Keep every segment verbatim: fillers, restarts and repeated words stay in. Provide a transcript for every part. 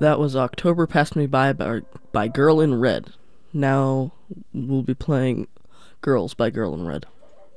That was October Passed Me By by, by Girl in Red. Now we'll be playing Girls by Girl in Red.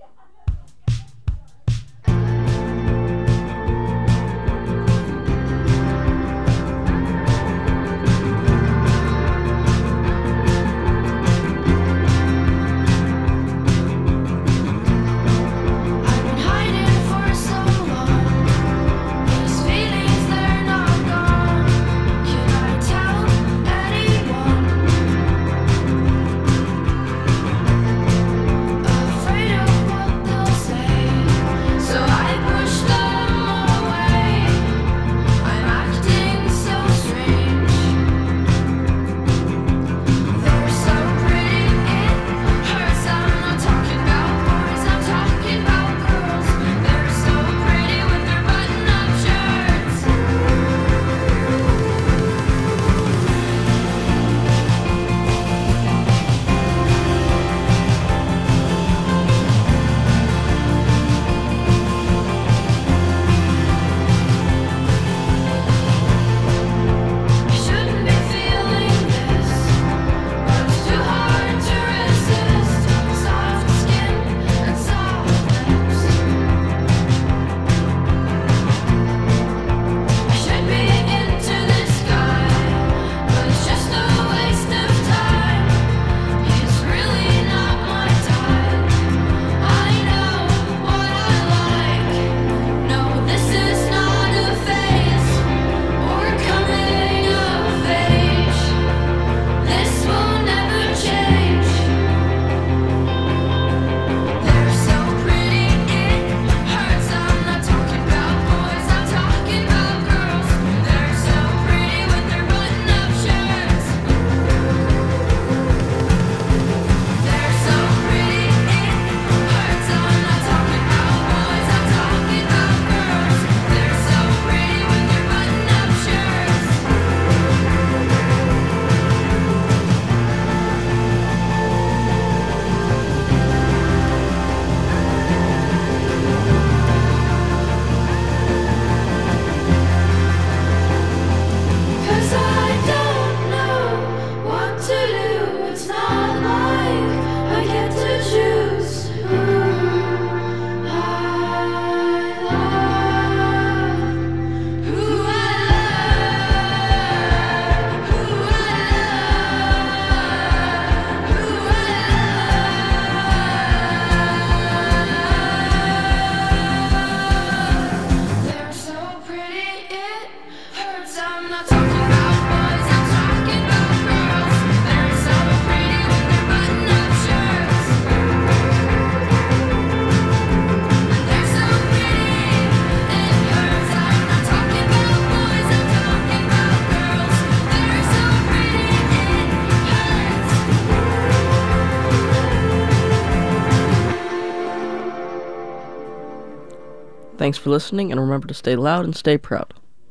Thanks for listening, and remember to stay loud and stay proud.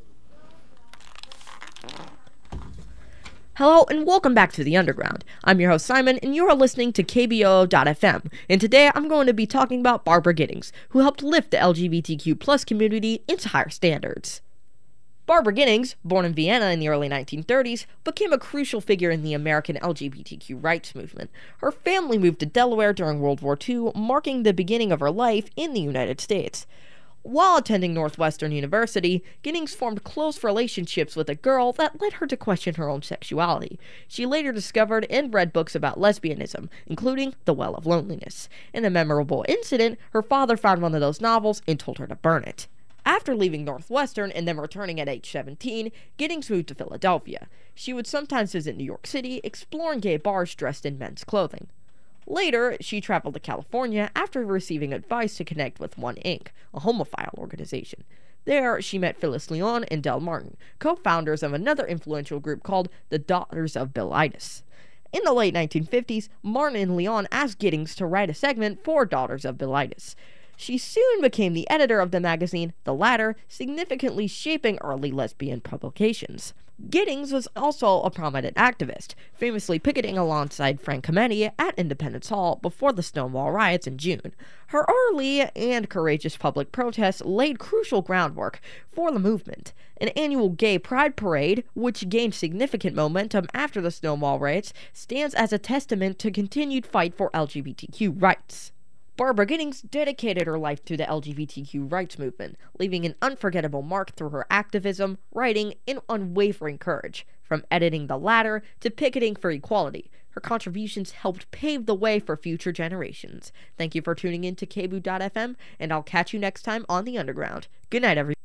Hello and welcome back to The Underground. I'm your host Simon and you are listening to K B O O dot F M. And today I'm going to be talking about Barbara Gittings, who helped lift the L G B T Q plus community into higher standards. Barbara Gittings, born in Vienna in the early nineteen thirties, became a crucial figure in the American L G B T Q rights movement. Her family moved to Delaware during World War Two, marking the beginning of her life in the United States. While attending Northwestern University, Gittings formed close relationships with a girl that led her to question her own sexuality. She later discovered and read books about lesbianism, including The Well of Loneliness. In a memorable incident, her father found one of those novels and told her to burn it. After leaving Northwestern and then returning at age seventeen, Gittings moved to Philadelphia. She would sometimes visit New York City, exploring gay bars dressed in men's clothing. Later, she traveled to California after receiving advice to connect with One Incorporated, a homophile organization. There, she met Phyllis Leon and Del Martin, co-founders of another influential group called the Daughters of Bilitis. In the late nineteen fifties, Martin and Leon asked Gittings to write a segment for Daughters of Bilitis. She soon became the editor of the magazine, the latter significantly shaping early lesbian publications. Giddings was also a prominent activist, famously picketing alongside Frank Kameny at Independence Hall before the Stonewall riots in June. Her early and courageous public protests laid crucial groundwork for the movement. An annual gay pride parade, which gained significant momentum after the Stonewall riots, stands as a testament to continued fight for L G B T Q rights. Barbara Giddings dedicated her life to the L G B T Q rights movement, leaving an unforgettable mark through her activism, writing, and unwavering courage. From editing The Ladder to picketing for equality, her contributions helped pave the way for future generations. Thank you for tuning in to K B O O dot F M, and I'll catch you next time on The Underground. Good night, everyone.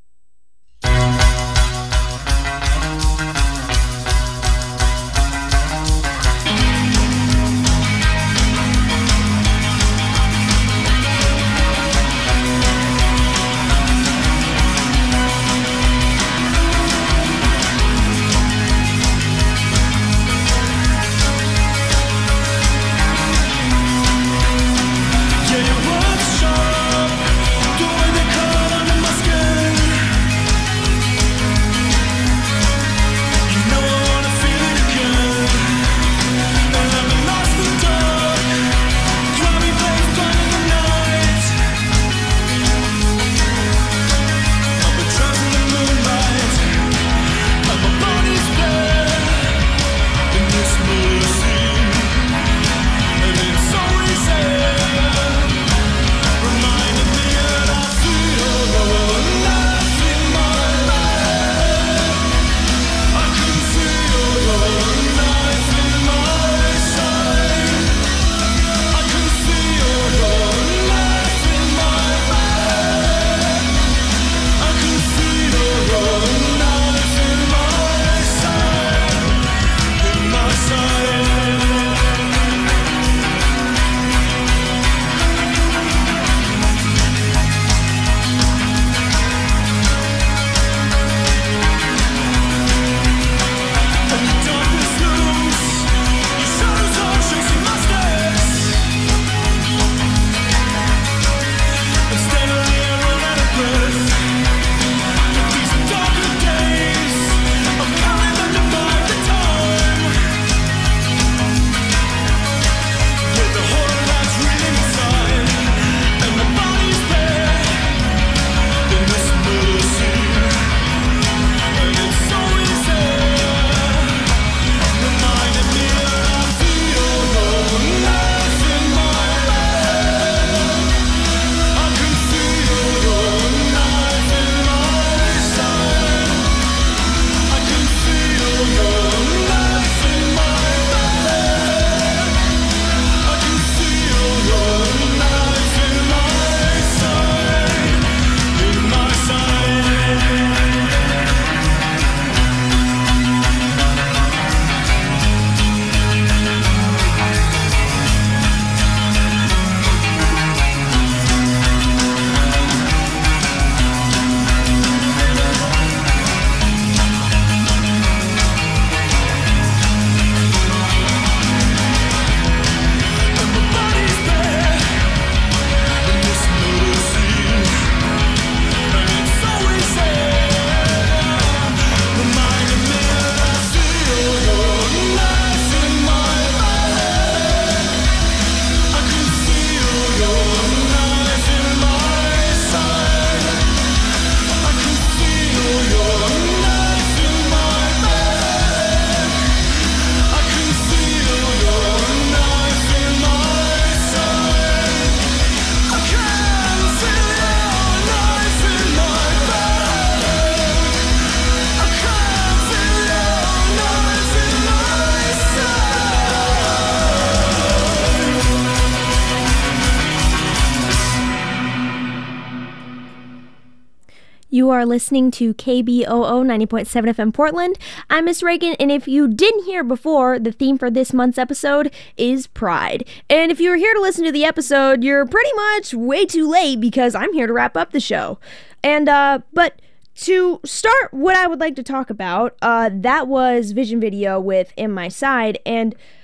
You are listening to K B O O ninety point seven F M Portland. I'm Miss Reagan, and if you didn't hear before, the theme for this month's episode is Pride. And if you were here to listen to the episode, you're pretty much way too late because I'm here to wrap up the show. And, uh, but to start what I would like to talk about, uh, that was Vision Video with In My Side, and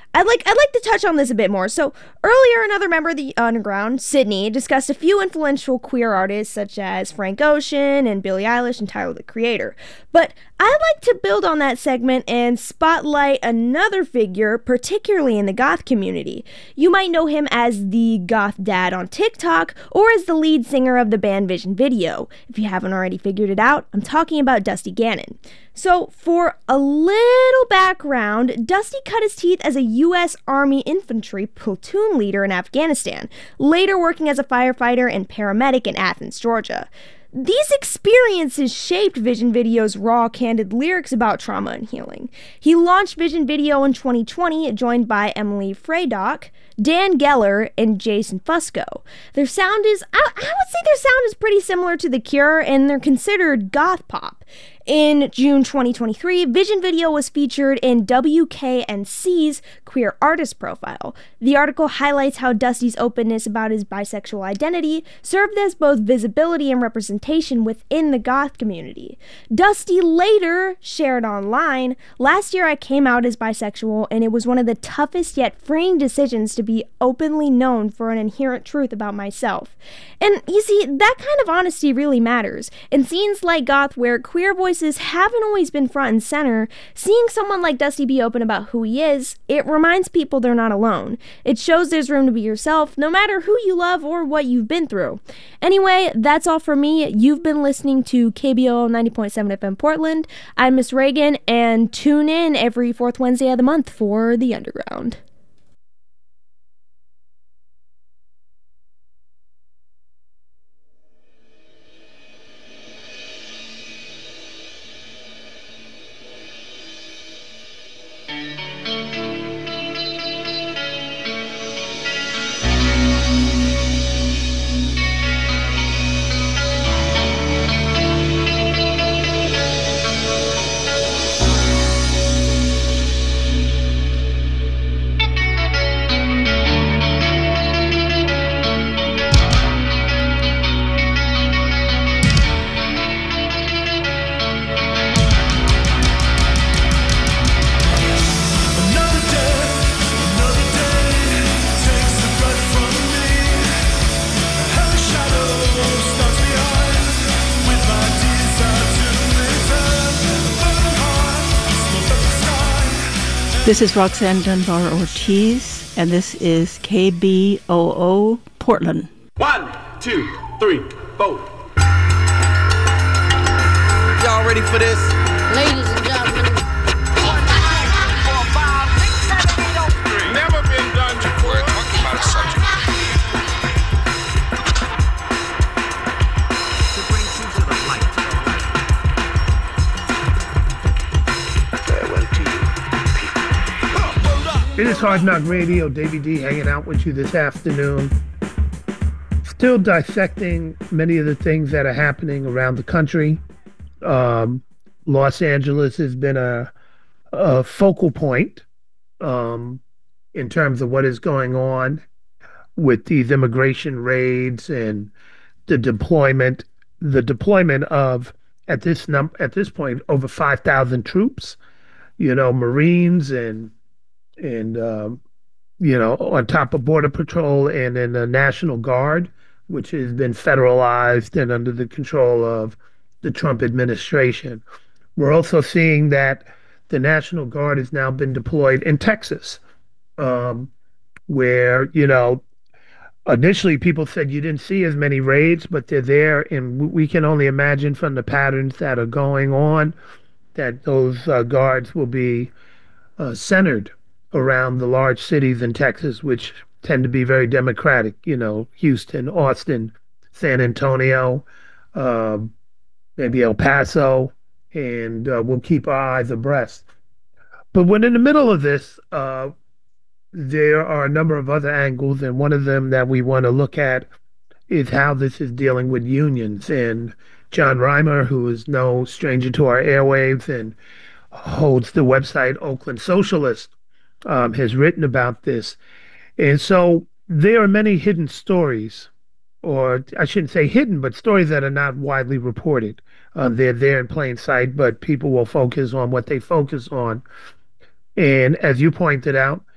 I'd like I'd like to touch on this a bit more. So earlier, another member of the underground, Sydney, discussed a few influential queer artists such as Frank Ocean and Billie Eilish and Tyler the Creator. But I'd like to build on that segment and spotlight another figure, particularly in the goth community. You might know him as the Goth Dad on TikTok or as the lead singer of the band Vision Video. If you haven't already figured it out, I'm talking about Dusty Gannon. So, for a little background, Dusty cut his teeth as a U S Army infantry platoon leader in Afghanistan, later working as a firefighter and paramedic in Athens, Georgia. These experiences shaped Vision Video's raw, candid lyrics about trauma and healing. He launched Vision Video in twenty twenty, joined by Emily Freydock, Dan Geller, and Jason Fusco. Their sound is, I, I would say their sound is pretty similar to The Cure, and they're considered goth pop. In June twenty twenty-three, Vision Video was featured in W K N C's Queer Artist Profile. The article highlights how Dusty's openness about his bisexual identity served as both visibility and representation within the goth community. Dusty later shared online, "Last year I came out as bisexual, and it was one of the toughest yet freeing decisions to be openly known for an inherent truth about myself." And you see, that kind of honesty really matters. In scenes like goth where queer voices haven't always been front and center, seeing someone like Dusty be open about who he is, it reminds people they're not alone. It shows there's room to be yourself, no matter who you love or what you've been through. Anyway, that's all for me. You've been listening to K B O O ninety point seven F M Portland. I'm Miss Reagan, and tune in every fourth Wednesday of the month for The Underground. This is Roxanne Dunbar Ortiz, and this is K B O O Portland. One, two, three, four. Y'all ready for this? Ladies and gentlemen. Never been done before. We're talking about a subject. To bring you to the light. Farewell to you. It is Hard Knock Radio, Davey D hanging out with you this afternoon. Still dissecting many of the things that are happening around the country. Um, Los Angeles has been a, a focal point um, in terms of what is going on with these immigration raids and the deployment, the deployment of, at this num at this point, over five thousand troops, you know, Marines and and, um, you know, on top of Border Patrol and then the National Guard, which has been federalized and under the control of the Trump administration. We're also seeing that the National Guard has now been deployed in Texas, um, where, you know, initially people said you didn't see as many raids, but they're there, and we can only imagine from the patterns that are going on that those uh, guards will be uh, centered around the large cities in Texas, which tend to be very democratic, you know, Houston, Austin, San Antonio, uh, maybe El Paso, and uh, we'll keep our eyes abreast. But when in the middle of this, uh, there are a number of other angles, and one of them that we want to look at is how this is dealing with unions. And John Reimer, who is no stranger to our airwaves and holds the website Oakland Socialist, Um, has written about this. And so there are many hidden stories, or I shouldn't say hidden, but stories that are not widely reported. Uh, they're there in plain sight, but people will focus on what they focus on. And as you pointed out,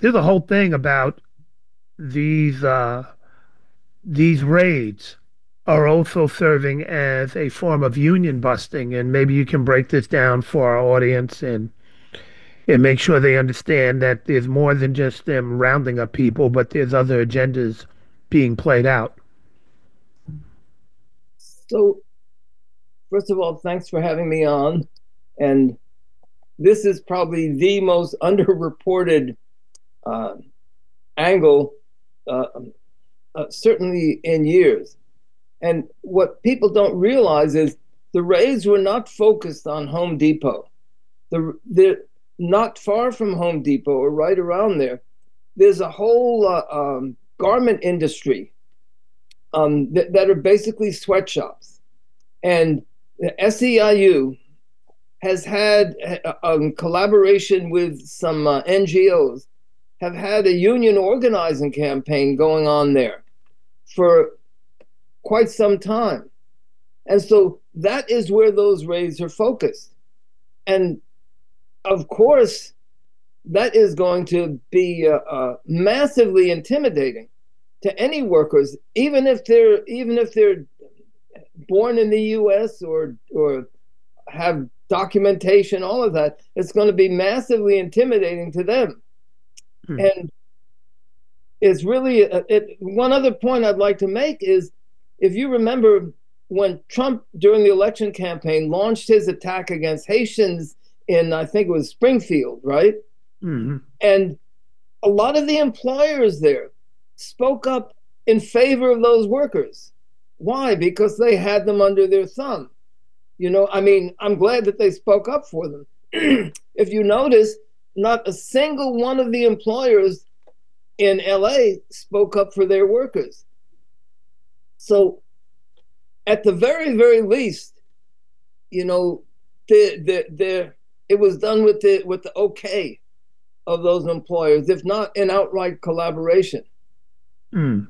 there's a whole thing about these uh, these raids are also serving as a form of union busting, and maybe you can break this down for our audience and and make sure they understand that there's more than just them rounding up people, but there's other agendas being played out. So, first of all, thanks for having me on. And this is probably the most underreported uh, angle, uh, uh, certainly in years. And what people don't realize is the raids were not focused on Home Depot. The, they're not far from Home Depot or right around there. There's a whole uh, um, garment industry um, that, that are basically sweatshops. And the S E I U has had a um, collaboration with some uh, N G Os, have had a union organizing campaign going on there for quite some time. And so that is where those raids are focused. And of course, that is going to be uh, uh, massively intimidating to any workers, even if they're even if they're born in the U S or or have documentation, all of that. It's going to be massively intimidating to them. Hmm. And it's really a, it, one other point I'd like to make is, if you remember when Trump during the election campaign launched his attack against Haitians in, I think it was Springfield, right? Mm-hmm. And a lot of the employers there spoke up in favor of those workers. Why? Because they had them under their thumb. You know, I mean, I'm glad that they spoke up for them. If you notice, not a single one of the employers in L A spoke up for their workers. So at the very, very least, you know, the, the, the, it was done with the, with the okay of those employers, if not an outright collaboration. Mm.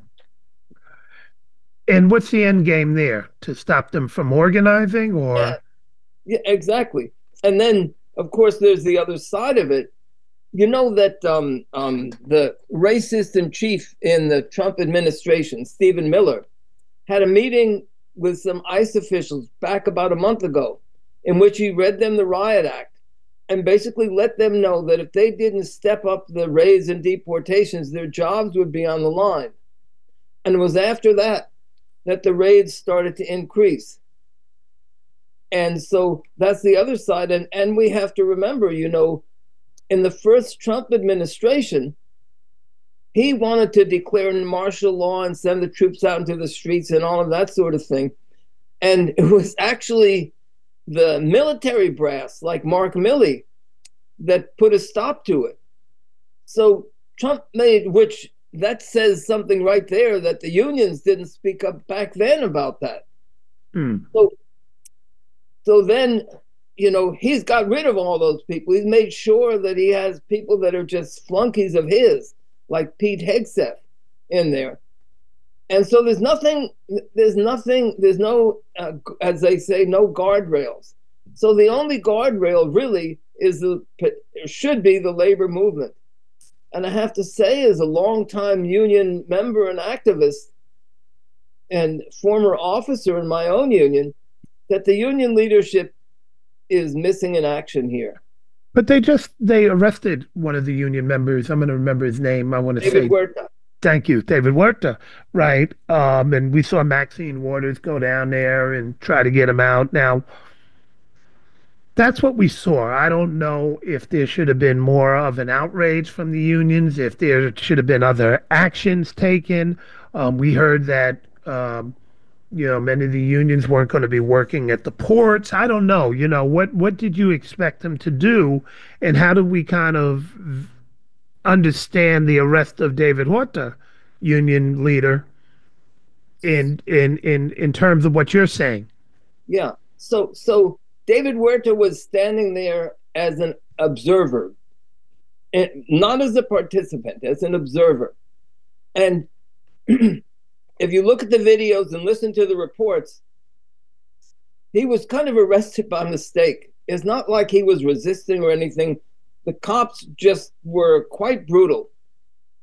And what's the end game there? To stop them from organizing, or? Yeah, yeah, exactly. And then, of course, there's the other side of it. You know that um, um, the racist in chief in the Trump administration, Stephen Miller, had a meeting with some ICE officials back about a month ago, in which he read them the Riot Act and basically let them know that if they didn't step up the raids and deportations, their jobs would be on the line. And it was after that that the raids started to increase. And so that's the other side. And, and we have to remember, you know, in the first Trump administration, he wanted to declare martial law and send the troops out into the streets and all of that sort of thing. And it was actually the military brass, like Mark Milley, that put a stop to it. So Trump made, which that says something right there, that the unions didn't speak up back then about that. Mm. So, so then, you know, he's got rid of all those people. He's made sure that he has people that are just flunkies of his, like Pete Hegseth in there. And so there's nothing, there's nothing, there's no, uh, as they say, no guardrails. So the only guardrail really is the, should be the labor movement. And I have to say, as a longtime union member and activist and former officer in my own union, that the union leadership is missing in action here. But they just, they arrested one of the union members. I'm going to remember his name. I want to David say. Huerta. Thank you, David Huerta, right? Um, and we saw Maxine Waters go down there and try to get him out. Now, that's what we saw. I don't know if there should have been more of an outrage from the unions, if there should have been other actions taken. Um, we heard that, um, you know, many of the unions weren't going to be working at the ports. I don't know. You know, what, what did you expect them to do? And how do we kind of understand the arrest of David Huerta, union leader, in in in in terms of what you're saying? Yeah. So so David Huerta was standing there as an observer, and not as a participant, as an observer. And if you look at the videos and listen to the reports, he was kind of arrested by mistake. It's not like he was resisting or anything. The cops just were quite brutal.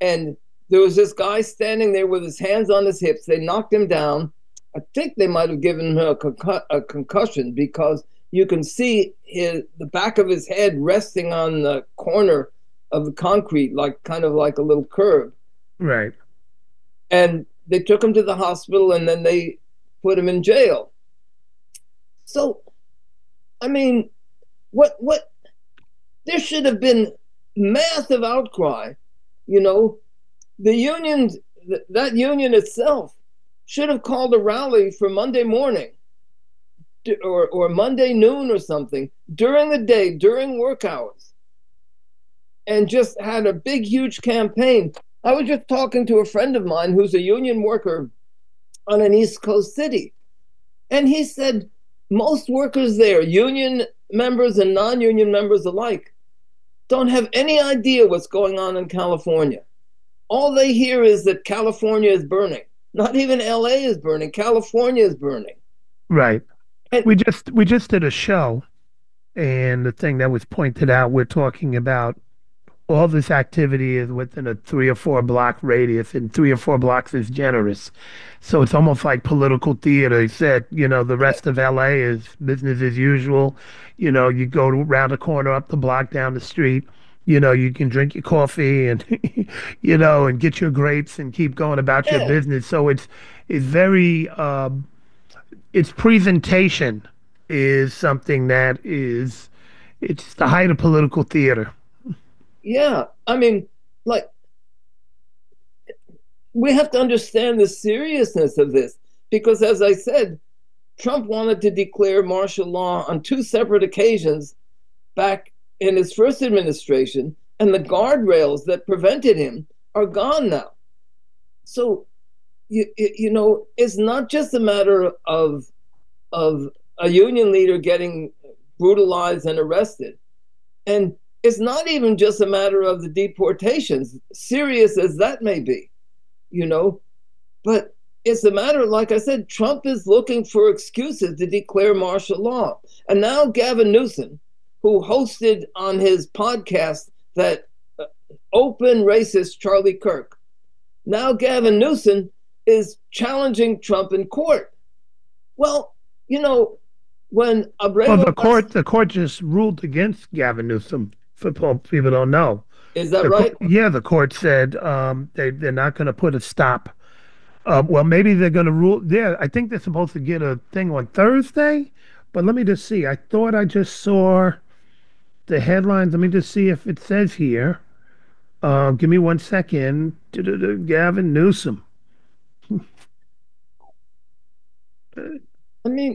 And there was this guy standing there with his hands on his hips. They knocked him down. I think they might have given him a, concu- a concussion because you can see his, the back of his head resting on the corner of the concrete, like kind of like a little curve. Right. And they took him to the hospital, and then they put him in jail. So, I mean, what what there should have been massive outcry. You know, the unions, th- that union itself should have called a rally for Monday morning or, or Monday noon or something during the day, during work hours, and just had a big, huge campaign. I was just talking to a friend of mine who's a union worker on an East Coast city. And he said most workers there, union members and non-union members alike, don't have any idea what's going on in California. All they hear is that California is burning. Not even L A is burning. California is burning. Right. And We just we just did a show, and the thing that was pointed out, we're talking about all this activity is within a three or four block radius, and three or four blocks is generous. So it's almost like political theater. He said, you know, the rest of L A is business as usual. You know, you go around the corner, up the block, down the street. You know, you can drink your coffee and, you know, and get your grapes and keep going about your yeah, business. So it's it's very um, its presentation is something that is it's the height of political theater. yeah. I mean, like, we have to understand the seriousness of this because, as I said, Trump wanted to declare martial law on two separate occasions back in his first administration, and the guardrails that prevented him are gone now. So, you, you know, it's not just a matter of, of a union leader getting brutalized and arrested. And it's not even just a matter of the deportations, serious as that may be, you know, but it's a matter, like I said, Trump is looking for excuses to declare martial law. And now Gavin Newsom, who hosted on his podcast that uh, open racist Charlie Kirk, now Gavin Newsom is challenging Trump in court. Well, you know, when Abrego... Well, the court the court just ruled against Gavin Newsom. For people don't know. Is that The right? co- yeah, the court said um, they they're not going to put a stop. Uh, well, maybe they're going to rule. Yeah, I think they're supposed to get a thing on Thursday. But let me just see. I thought I just saw the headlines. Let me just see if it says here. Uh, give me one second. Du-du-du, Gavin Newsom. I mean,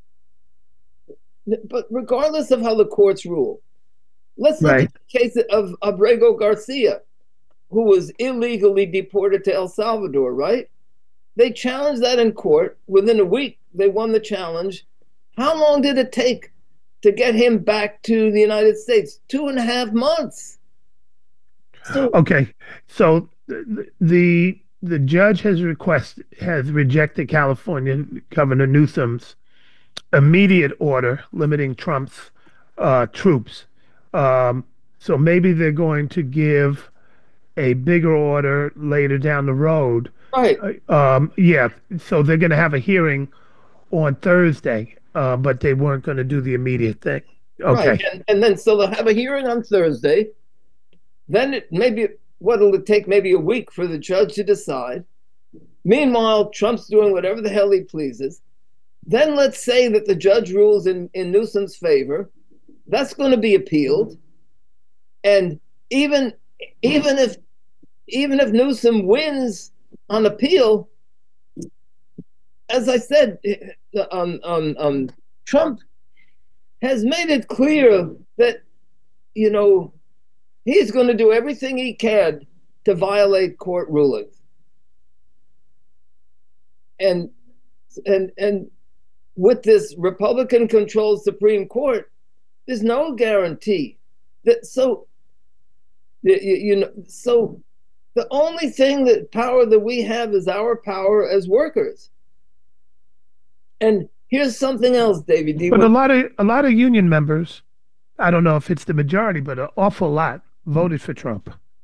but regardless of how the courts rule, let's look Right. at the case of Abrego Garcia, who was illegally deported to El Salvador, right? They challenged that in court. Within a week, they won the challenge. How long did it take to get him back to the United States? Two and a half months. So, Okay, so the the, the judge has request has rejected California Governor Newsom's immediate order limiting Trump's uh, troops. Um, so maybe they're going to give a bigger order later down the road. right. Uh, Um, yeah, so they're going to have a hearing on Thursday, uh, but they weren't going to do the immediate thing. Okay. Right. And, and then so they'll have a hearing on Thursday. Then it maybe what will it take maybe a week for the judge to decide. Meanwhile, Trump's doing whatever the hell he pleases. Then let's say that the judge rules in, in Newsom's favor. That's going to be appealed. And even even if even if Newsom wins on appeal, as I said, um, um, um, Trump has made it clear that, you know, he's going to do everything he can to violate court rulings. And and and with this Republican-controlled Supreme Court, there's no guarantee that so you, you know so the only thing that power that we have is our power as workers. And here's something else, David D. But a lot of a lot of union members, I don't know if it's the majority, but an awful lot voted for Trump.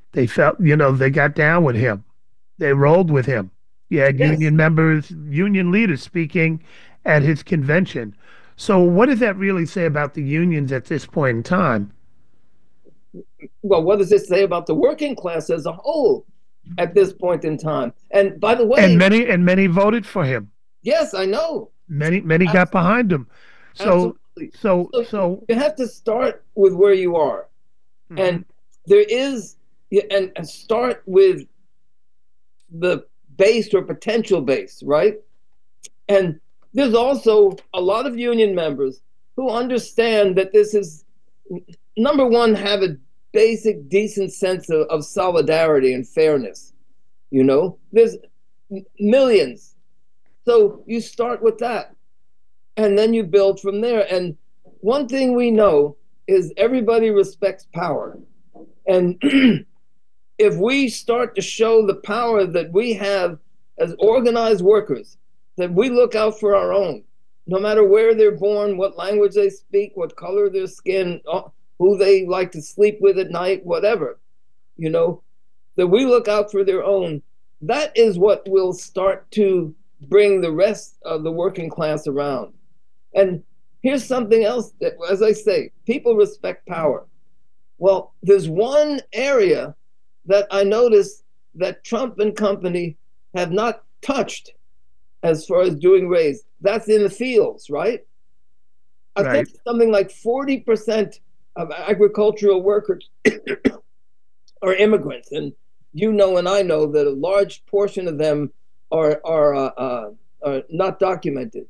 They felt, you know, they got down with him. They rolled with him. You had Yes. union members, union leaders speaking at his convention. So what does that really say about the unions at this point in time? Well, what does it say about the working class as a whole at this point in time? And by the way, And many and many voted for him. yes, I know. Many many got behind him. So Absolutely. so So so you have to start with where you are. And there is, yeah, and, and start with the base or potential base, right? And there's also a lot of union members who understand that this is, number one, have a basic, decent sense of, of solidarity and fairness. You know, there's m- millions. So you start with that, and then you build from there. And one thing we know is everybody respects power. And if we start to show the power that we have as organized workers, that we look out for our own, no matter where they're born, what language they speak, what color their skin, uh, who they like to sleep with at night, whatever, you know, that we look out for their own, that is what will start to bring the rest of the working class around. And here's something else that, as I say, people respect power. Well, there's one area that I noticed that Trump and company have not touched as far as doing raids. That's in the fields, right? I Right. think something like forty percent of agricultural workers are immigrants. And you know and I know that a large portion of them are, are, uh, uh, are not documented.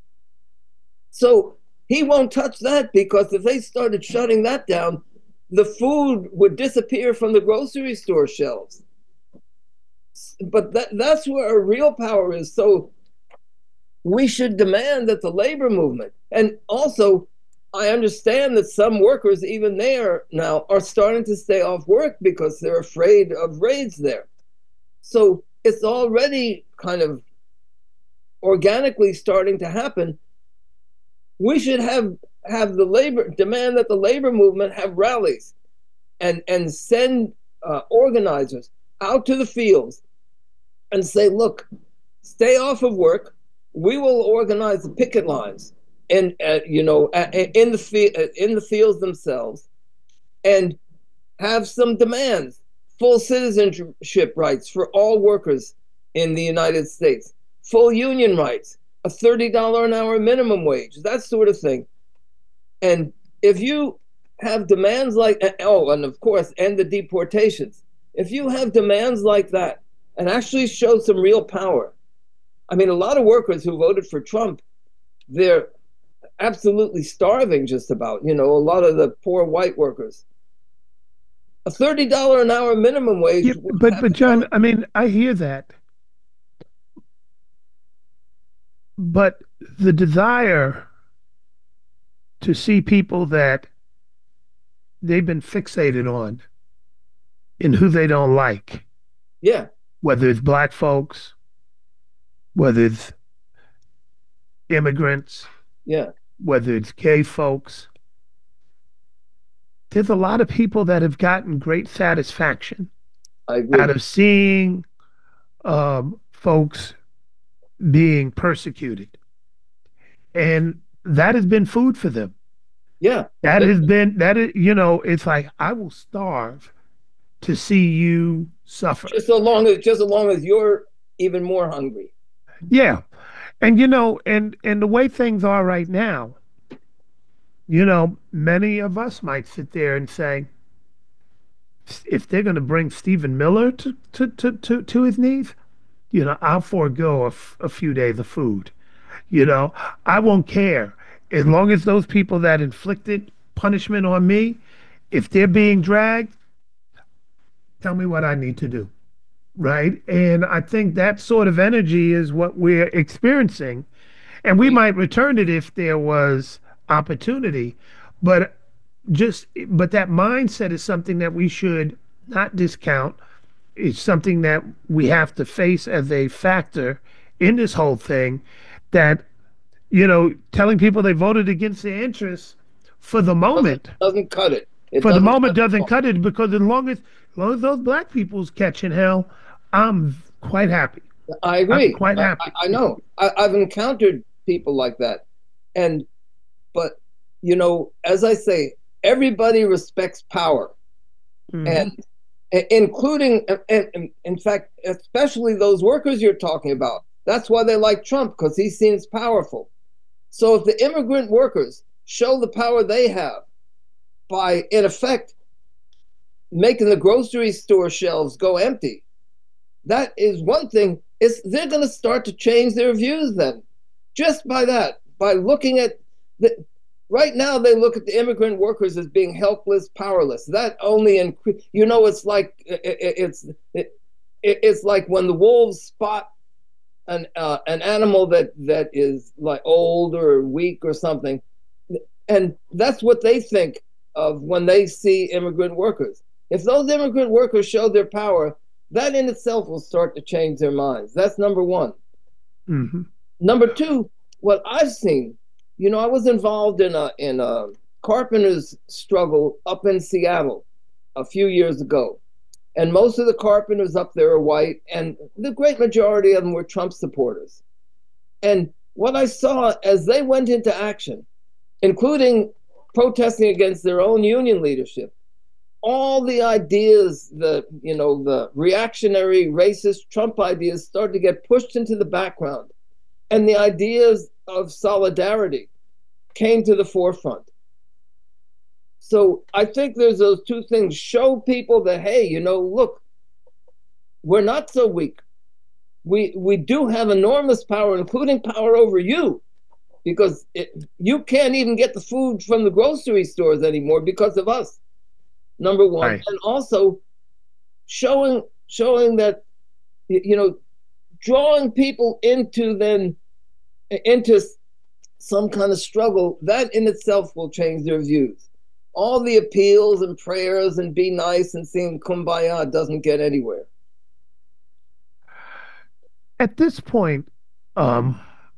So he won't touch that, because if they started shutting that down, the food would disappear from the grocery store shelves. But that, that's where our real power is. So we should demand that the labor movement, and also I understand that some workers, even there now, are starting to stay off work because they're afraid of raids there. So it's already kind of organically starting to happen. We should have have the labor, demand that the labor movement have rallies and, and send uh, organizers out to the fields and say, look, stay off of work. We will organize the picket lines and, uh, you know, uh, in the fi- in the fields themselves, and have some demands, full citizenship rights for all workers in the United States, full union rights, a thirty dollars an hour minimum wage, that sort of thing. And if you have demands like, oh, and of course, end the deportations. If you have demands like that and actually show some real power, I mean, a lot of workers who voted for Trump, they're absolutely starving just about, you know, a lot of the poor white workers. A thirty dollars an hour minimum wage. Yeah, but but John, I mean, I hear that. But the desire to see people that they've been fixated on and who they don't like, Yeah. whether it's black folks, whether it's immigrants, Yeah. whether it's gay folks, there's a lot of people that have gotten great satisfaction I agree. out of seeing um, folks being persecuted. And that has been food for them. Yeah. That has been, that is, you know, it's like, I will starve to see you suffer. Just so long as, just as long as you're even more hungry. Yeah. And, you know, and, and the way things are right now, you know, many of us might sit there and say, if they're going to bring Stephen Miller to, to, to, to, to his knees, you know, I'll forego a, f- a few days of food. You know, I won't care. As long as those people that inflicted punishment on me, if they're being dragged, tell me what I need to do. Right? And I think that sort of energy is what we're experiencing. And we might return it if there was opportunity. But just, but that mindset is something that we should not discount. It's something that we have to face as a factor in this whole thing, that, you know, telling people they voted against their interests for the moment Doesn't cut it. It For the doesn't moment, cut doesn't off. cut it because as long as, as long as those black people's catching hell, I'm quite happy. I agree. I'm quite I- happy. I, I know. I, I've encountered people like that, and but you know, as I say, everybody respects power, Mhm. and i- including, and, and in fact, especially those workers you're talking about. That's why they like Trump, because he seems powerful. So if the immigrant workers show the power they have by, in effect, making the grocery store shelves go empty, that is one thing. Is they're going to start to change their views then, just by that, by looking at the. Right now, they look at the immigrant workers as being helpless, powerless. That only, incre- you know, it's like it, it, it's it, it's like when the wolves spot an uh, an animal that that is like old or weak or something, and that's what they think of when they see immigrant workers. If those immigrant workers show their power, that in itself will start to change their minds. That's number one. Mm-hmm. Number two, what I've seen, you know, I was involved in a in a carpenters struggle up in Seattle a few years ago. And most of the carpenters up there are white, and the great majority of them were Trump supporters. And what I saw as they went into action, including protesting against their own union leadership, all the ideas, the you know, the reactionary, racist Trump ideas started to get pushed into the background. And the ideas of solidarity came to the forefront. So I think there's those two things. Show people that, hey, you know, look, we're not so weak. We we do have enormous power, including power over you, because it, you can't even get the food from the grocery stores anymore because of us. Number one, Right. and also showing showing that, you know, drawing people into then into some kind of struggle, that in itself will change their views. All the appeals and prayers and be nice and sing Kumbaya doesn't get anywhere. At this point, um,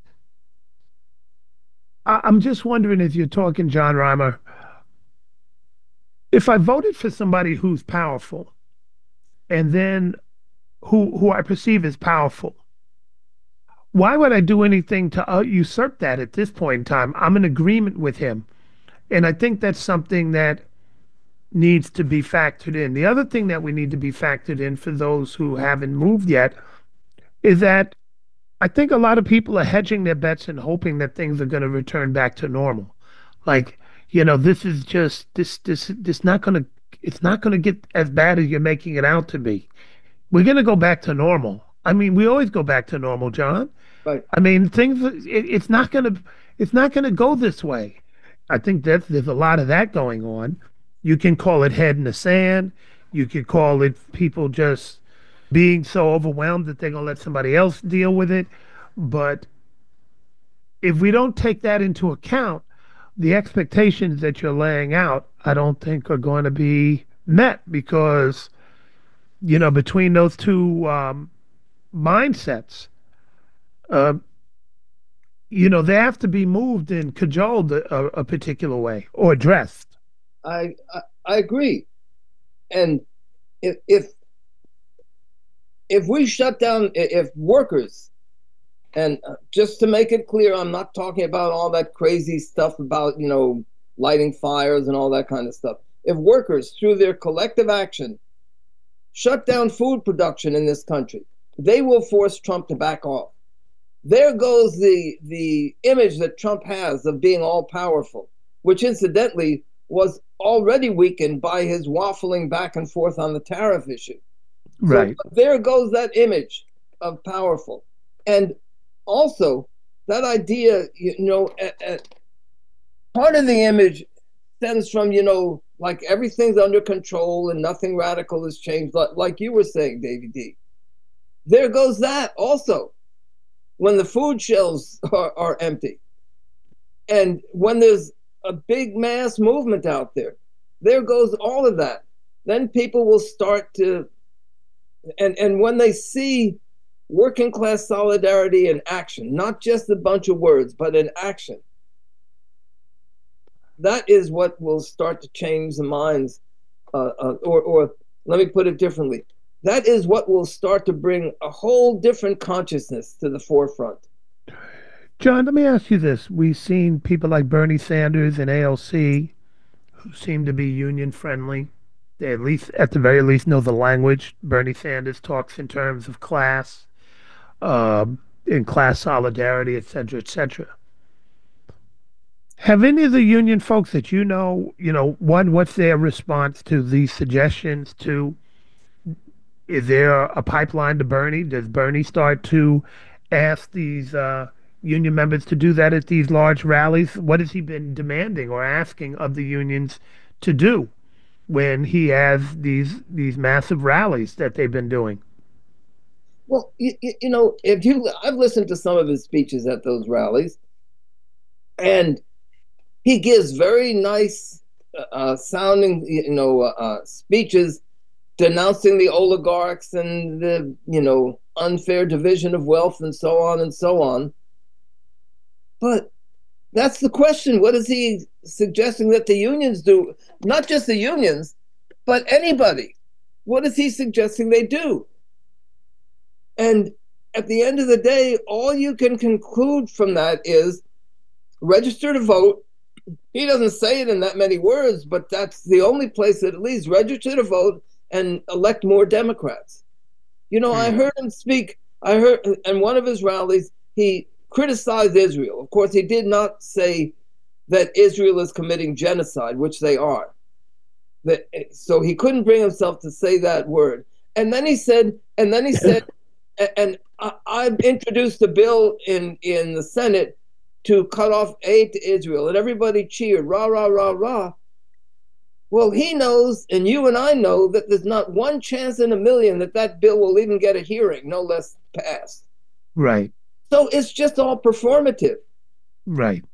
I, I'm just wondering if you're talking, John Reimer, if I voted for somebody who's powerful and then who who I perceive as powerful, why would I do anything to uh, usurp that at this point in time? I'm in agreement with him. And I think that's something that needs to be factored in. The other thing that we need to be factored in for those who haven't moved yet is that I think a lot of people are hedging their bets and hoping that things are going to return back to normal. Like, you know, this is just this this this not going to it's not going to get as bad as you're making it out to be. We're going to go back to normal. I mean, we always go back to normal, John. Right. I mean, things it, it's not going to it's not going to go this way. I think that there's a lot of that going on. You can call it head in the sand. You could call it people just being so overwhelmed that they're going to let somebody else deal with it. But if we don't take that into account, the expectations that you're laying out, I don't think are going to be met because, you know, between those two um, mindsets, uh, you know, they have to be moved and cajoled a, a particular way or addressed. I, I I agree, and if if if we shut down, if workers, and just to make it clear, I'm not talking about all that crazy stuff about, you know, lighting fires and all that kind of stuff. If workers, through their collective action, shut down food production in this country, they will force Trump to back off. There goes the the image that Trump has of being all powerful, which incidentally was already weakened by his waffling back and forth on the tariff issue. Right. So there goes that image of powerful. And also that idea, you know, uh, uh, part of the image stems from, you know, like everything's under control and nothing radical has changed, like, like you were saying, Davey D. There goes that also. When the food shelves are, are empty and when there's a big mass movement out there, there goes all of that. Then people will start to, and, and when they see working class solidarity in action, not just a bunch of words, but in action, that is what will start to change the minds, uh, uh, or, or let me put it differently. That is what will start to bring a whole different consciousness to the forefront. John, let me ask you this. We've seen people like Bernie Sanders and A L C who seem to be union friendly. They at least, at the very least, know the language. Bernie Sanders talks in terms of class, uh, in class solidarity, et cetera, et cetera. Have any of the union folks that you know, you know, one, what's their response to these suggestions? Two, is there a pipeline to Bernie? Does Bernie start to ask these uh, union members to do that at these large rallies? What has he been demanding or asking of the unions to do when he has these these massive rallies that they've been doing? Well, you, you know, if you, I've listened to some of his speeches at those rallies, and he gives very nice uh, sounding, you know, uh, speeches denouncing the oligarchs and the, you know, unfair division of wealth and so on and so on. But that's the question. What is he suggesting that the unions do? Not just the unions, but anybody. What is he suggesting they do? And at the end of the day, all you can conclude from that is register to vote. He doesn't say it in that many words, but that's the only place that at least register to vote and elect more Democrats. You know, I heard him speak, I heard in one of his rallies, he criticized Israel. Of course, he did not say that Israel is committing genocide, which they are. That, so he couldn't bring himself to say that word. And then he said, and then he said, and I, I've introduced a bill in, in the Senate to cut off aid to Israel, and everybody cheered, rah, rah, rah, rah. Well, he knows, and you and I know, that there's not one chance in a million that that bill will even get a hearing, no less passed. Right. So it's just all performative. Right.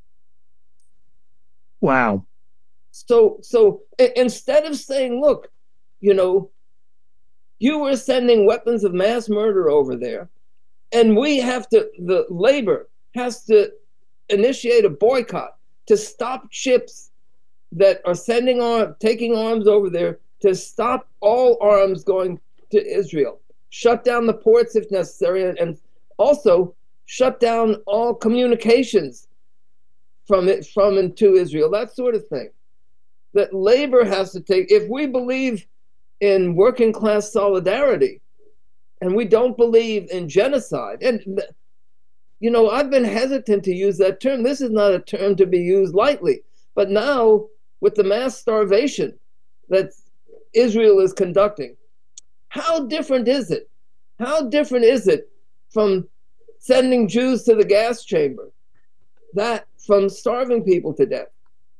Wow. So, so i- instead of saying, look, you know, you were sending weapons of mass murder over there, and we have to, the labor has to initiate a boycott to stop ships that are sending on, taking arms over there, to stop all arms going to Israel, shut down the ports if necessary, and, and also shut down all communications from it, from and to Israel, that sort of thing. That labor has to take, if we believe in working class solidarity, and we don't believe in genocide, and you know, I've been hesitant to use that term. This is not a term to be used lightly. But now, with the mass starvation that Israel is conducting, how different is it? How different is it from sending Jews to the gas chamber? That from starving people to death?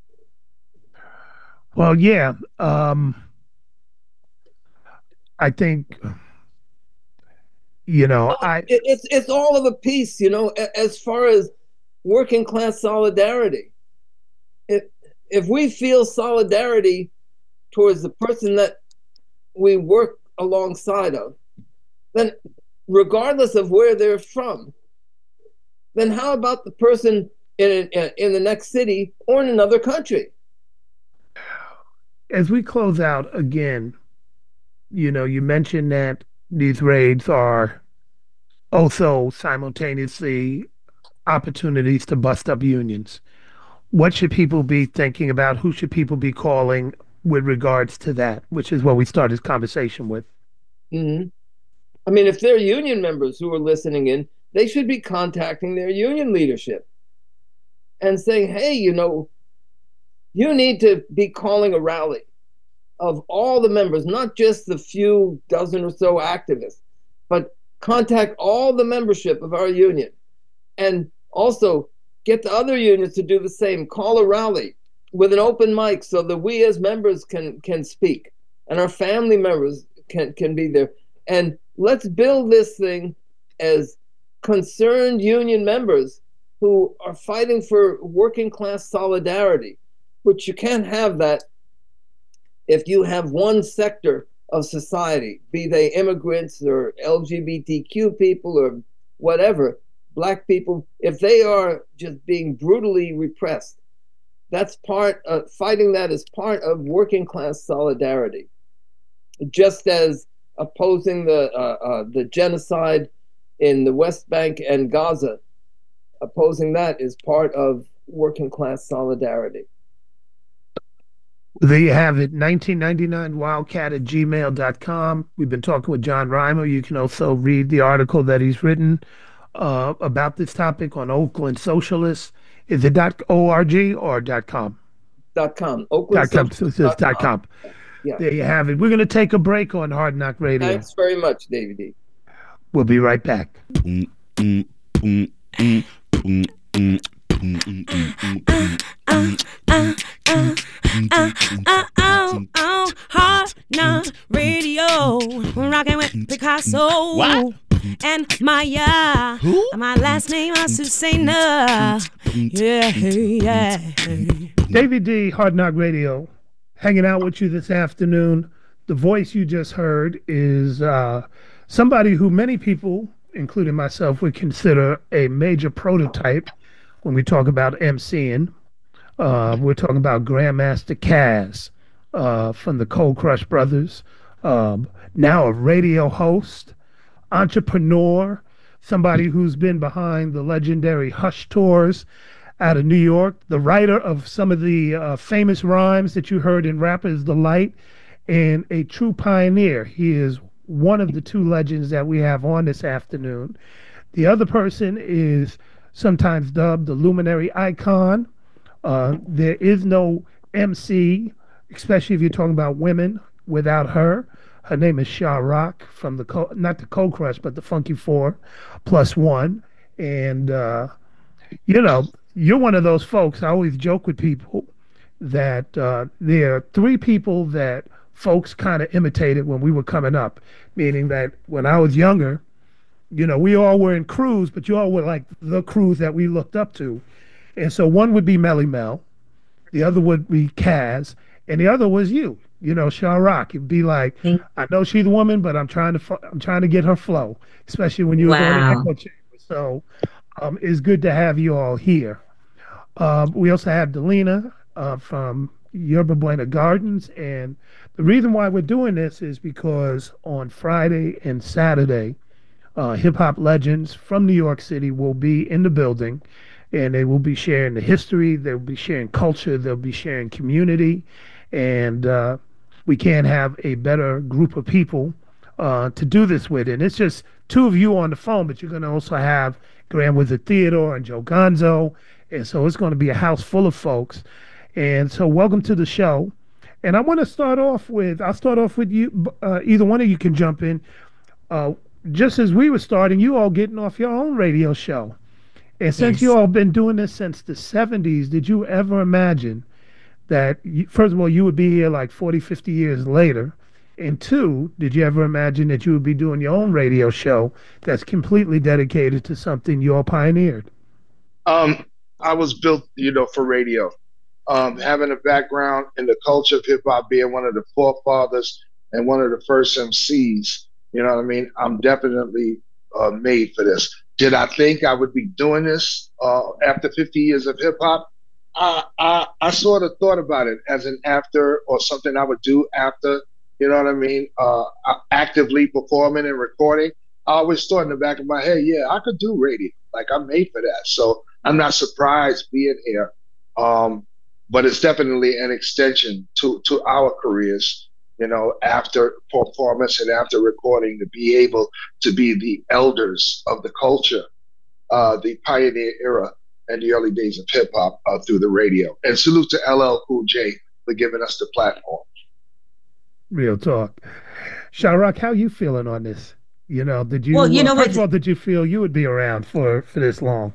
Well, yeah. Um, I think, you know, I It, it's it's all of a piece, you know, a- as far as working class solidarity. If if we feel solidarity towards the person that we work alongside of, then regardless of where they're from, then how about the person in in, in the next city or in another country? as we close out again, you know, you mentioned that these raids are also simultaneously opportunities to bust up unions. What should people be thinking about? Who should people be calling with regards to that, which is what we started this conversation with? Mhm. I mean, if they're union members who are listening in, they should be contacting their union leadership and saying, hey, you know, you need to be calling a rally of all the members, not just the few dozen or so activists, but contact all the membership of our union. And also get the other unions to do the same. Call a rally with an open mic so that we as members can can speak and our family members can, can be there. And let's build this thing as concerned union members who are fighting for working class solidarity, which you can't have that if you have one sector of society, be they immigrants or L G B T Q people or whatever, black people, if they are just being brutally repressed, that's part of fighting that is part of working class solidarity. Just as opposing the uh, uh, the genocide in the West Bank and Gaza, opposing that is part of working class solidarity. There you have it, nineteen ninety-nine wildcat at gmail dot com. We've been talking with John Reimer. You can also read the article that he's written uh, about this topic on Oakland Socialists. Is it .org or .com? Dot .com. Oakland .com. So it's just dot com. .com. Yeah. There you have it. We're going to take a break on Hard Knock Radio. Thanks very much, Davey D. We'll be right back. Hard Knock Radio, rocking with Picasso. What? And Maya. Who? My last name is Susanna. Yeah, yeah. Davey D, Hard Knock Radio, hanging out with you this afternoon. The voice you just heard is uh, somebody who many people, including myself, would consider a major prototype when we talk about emceeing. Uh, we're talking about Grandmaster Caz uh, from the Cold Crush Brothers, um, now a radio host, entrepreneur, somebody who's been behind the legendary Hush Tours out of New York, the writer of some of the uh, famous rhymes that you heard in Rapper's Delight, and a true pioneer. He is one of the two legends that we have on this afternoon. The other person is sometimes dubbed the luminary icon. Uh, there is no M C, especially if you're talking about women, without her. Her name is Sha Rock from the, Co- not the Cold Crush, but the Funky Four plus one. And, uh, you know, you're one of those folks. I always joke with people that uh, there are three people that folks kind of imitated when we were coming up, meaning that when I was younger, you know, we all were in crews, but you all were like the crews that we looked up to. And so one would be Melly Mel, the other would be Caz, and the other was you, you know, Sha Rock. It'd be like, mm-hmm. I know she's a woman, but I'm trying to I'm trying to get her flow, especially when you were wow. going to Echo Chamber. So um, it's good to have you all here. Um, we also have Delina uh, from Yerba Buena Gardens, and the reason why we're doing this is because on Friday and Saturday, uh, hip-hop legends from New York City will be in the building, and they will be sharing the history, they'll be sharing culture, they'll be sharing community, and uh, we can't have a better group of people uh, to do this with. And it's just two of you on the phone, but you're going to also have Grand Wizard Theodore and Joe Gonzo, and so it's going to be a house full of folks. And so welcome to the show. And I want to start off with, I'll start off with you, uh, either one of you can jump in. Uh, just as we were starting, you all getting off your own radio show. And since yes. you all been doing this since the seventies, did you ever imagine that, you, first of all, you would be here like forty, fifty years later? And two, did you ever imagine that you would be doing your own radio show that's completely dedicated to something you all pioneered? Um, I was built, you know, for radio. Um, having a background in the culture of hip hop, being one of the forefathers and one of the first M Cs, you know what I mean? I'm definitely uh, made for this. Did I think I would be doing this uh, after fifty years of hip hop? I, I I sort of thought about it as an after or something I would do after, you know what I mean? Uh, actively performing and recording. I always thought in the back of my head, yeah, I could do radio. Like, I'm made for that. So I'm not surprised being here. Um, but it's definitely an extension to, to our careers, you know, after performance and after recording, to be able to be the elders of the culture, uh, the pioneer era and the early days of hip hop uh, through the radio. And salute to L L Cool J for giving us the platform. Real talk. Sha Rock, how you feeling on this? You know, did you, well, you know, first of all, did you feel you would be around for, for this long?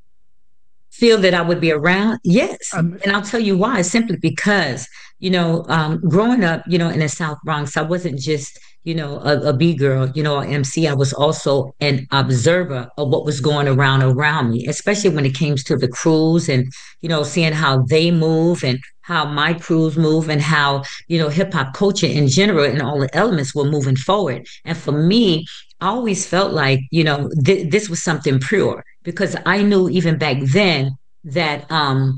Feel that I would be around? Yes. Um, and I'll tell you why. Simply because, you know, um, growing up, you know, in the South Bronx, I wasn't just, you know, a, a B-girl, you know, an M C. I was also an observer of what was going around around me, especially when it came to the crews and, you know, seeing how they move and how my crews move and how, you know, hip hop culture in general and all the elements were moving forward. And for me, I always felt like, you know, th- this was something pure, because I knew even back then that, um,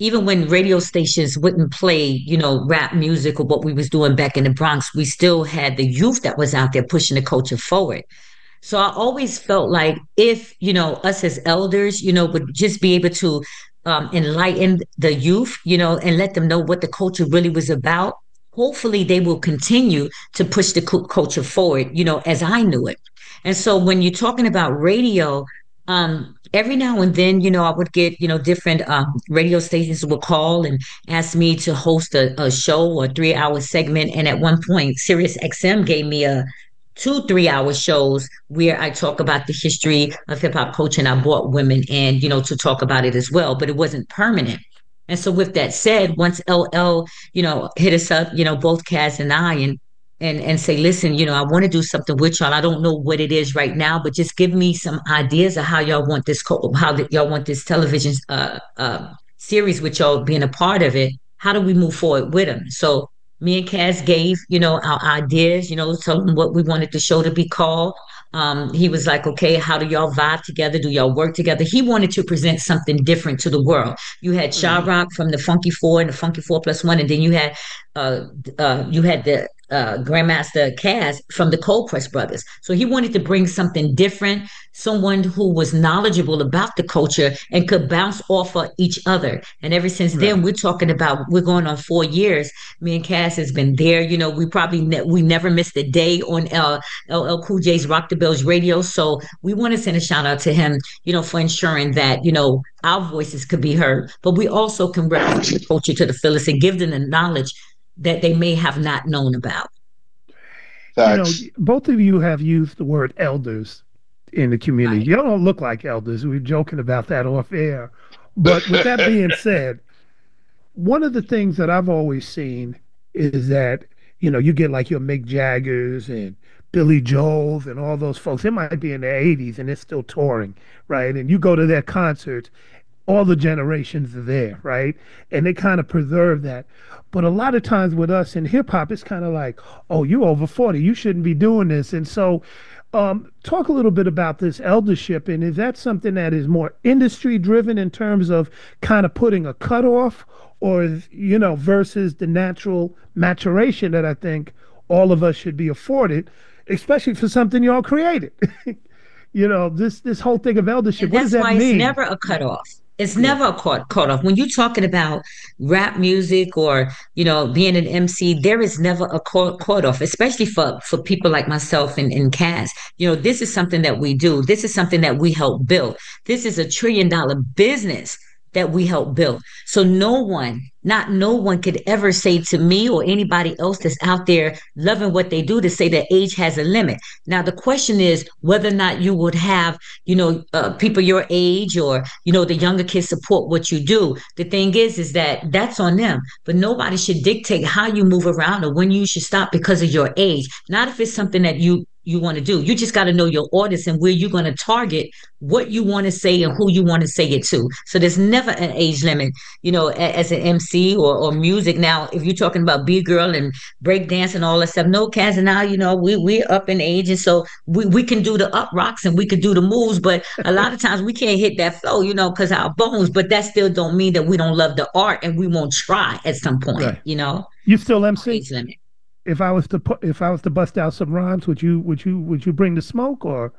even when radio stations wouldn't play, you know, rap music or what we was doing back in the Bronx, we still had the youth that was out there pushing the culture forward. So I always felt like if, you know, us as elders, you know, would just be able to um, enlighten the youth, you know, and let them know what the culture really was about, hopefully they will continue to push the cu- culture forward, you know, as I knew it. And so when you're talking about radio, um, every now and then, you know, I would get, you know, different um, radio stations would call and ask me to host a, a show or a three hour segment. And at one point, Sirius X M gave me a two three hour shows where I talk about the history of hip hop culture, and I brought women in, you know, to talk about it as well, but it wasn't permanent. And so with that said, once L L, you know, hit us up, you know, both Kaz and I, and and and say, listen, you know, I want to do something with y'all. I don't know what it is right now, but just give me some ideas of how y'all want this, co- how that y'all want this television uh, uh, series with y'all being a part of it. How do we move forward with them? So me and Kaz gave, you know, our ideas, you know, told him what we wanted the show to be called. Um, he was like, okay, how do y'all vibe together? Do y'all work together? He wanted to present something different to the world. You had Sha Rock from the Funky Four and the Funky Four Plus One, and then you had uh, uh, you had the uh, Grandmaster Kaz from the Cold Press Brothers. So he wanted to bring something different, someone who was knowledgeable about the culture and could bounce off of each other. And ever since then, right. we're talking about, we're going on four years. Me and Kaz has been there. You know, we probably, ne- we never missed a day on uh, L L Cool J's Rock the Bells radio. So we want to send a shout out to him, you know, for ensuring that, you know, our voices could be heard, but we also can represent the culture to the fullest and give them the knowledge that they may have not known about. Facts. You know, both of you have used the word elders in the community. Right. You don't look like elders. We were joking about that off air. But with that being said, one of the things that I've always seen is that, you know, you get like your Mick Jaggers and Billy Joels and all those folks. It might be in their eighties and they're still touring, right? And you go to their concerts, all the generations are there, right? And they kind of preserve that. But a lot of times with us in hip hop, it's kind of like, oh, you're over forty, you shouldn't be doing this. And so um, talk a little bit about this eldership. And is that something that is more industry driven in terms of kind of putting a cutoff, or, is, you know, versus the natural maturation that I think all of us should be afforded, especially for something y'all created? You know, this this whole thing of eldership, and what does that mean? That's why it's never a cutoff. It's yeah. never a cut, cut off. When you're talking about rap music or, you know, being an M C, there is never a cut, cut off, especially for, for people like myself and, and Kaz. You know, this is something that we do. This is something that we help build. This is a trillion dollar business that we help build. So no one, not no one could ever say to me or anybody else that's out there loving what they do to say that age has a limit. Now, the question is whether or not you would have, you know, uh, people your age or, you know, the younger kids support what you do. The thing is, is that that's on them, but nobody should dictate how you move around or when you should stop because of your age. Not if it's something that you you want to do. You just got to know your audience and where you're going to target what you want to say and who you want to say it to. So there's never an age limit, you know, as an M C or, or music. Now, if you're talking about B-Girl and break dance and all that stuff, no, Kaz and I, you know, we, we're up in age. And so we, we can do the up rocks and we can do the moves, but a lot of times we can't hit that flow, you know, because our bones, but that still don't mean that we don't love the art and we won't try at some point, right. You know. You still M C? Age limit. If I was to put, if I was to bust out some rhymes, would you, would you, would you bring the smoke or?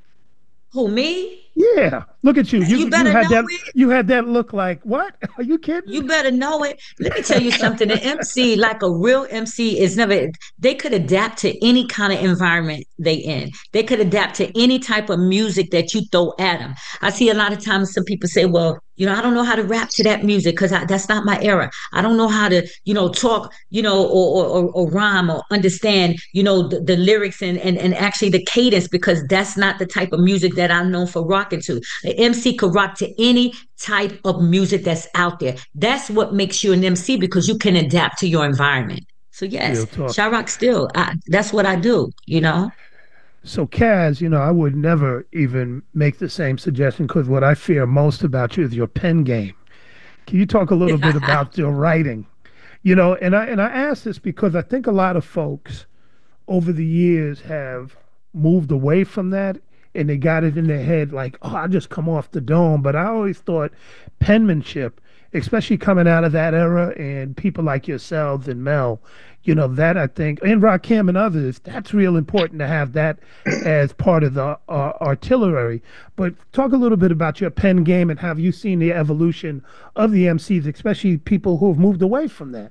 Who, me? Yeah. Look at you. You, you better you had know that, it. You had that look like, what? Are you kidding? You better know it. Let me tell you something. An M C, like a real M C, is never, they could adapt to any kind of environment they in. They could adapt to any type of music that you throw at them. I see a lot of times some people say, well, you know, I don't know how to rap to that music because that's not my era. I don't know how to, you know, talk, you know, or or, or rhyme or understand, you know, the, the lyrics and, and, and actually the cadence because that's not the type of music that I'm known for rocking to. An M C could rock to any type of music that's out there. That's what makes you an M C because you can adapt to your environment. So yes, Sha Rock still, I, that's what I do, you know. So Kaz, you know, I would never even make the same suggestion because what I fear most about you is your pen game. Can you talk a little bit about your writing? You know, and I and I ask this because I think a lot of folks over the years have moved away from that and they got it in their head like, oh, I just come off the dome. But I always thought penmanship especially coming out of that era, and people like yourselves and Mel, you know, that I think, and Rakim and others, that's real important to have that as part of the uh, artillery. But talk a little bit about your pen game and have you seen the evolution of the M Cs, especially people who have moved away from that?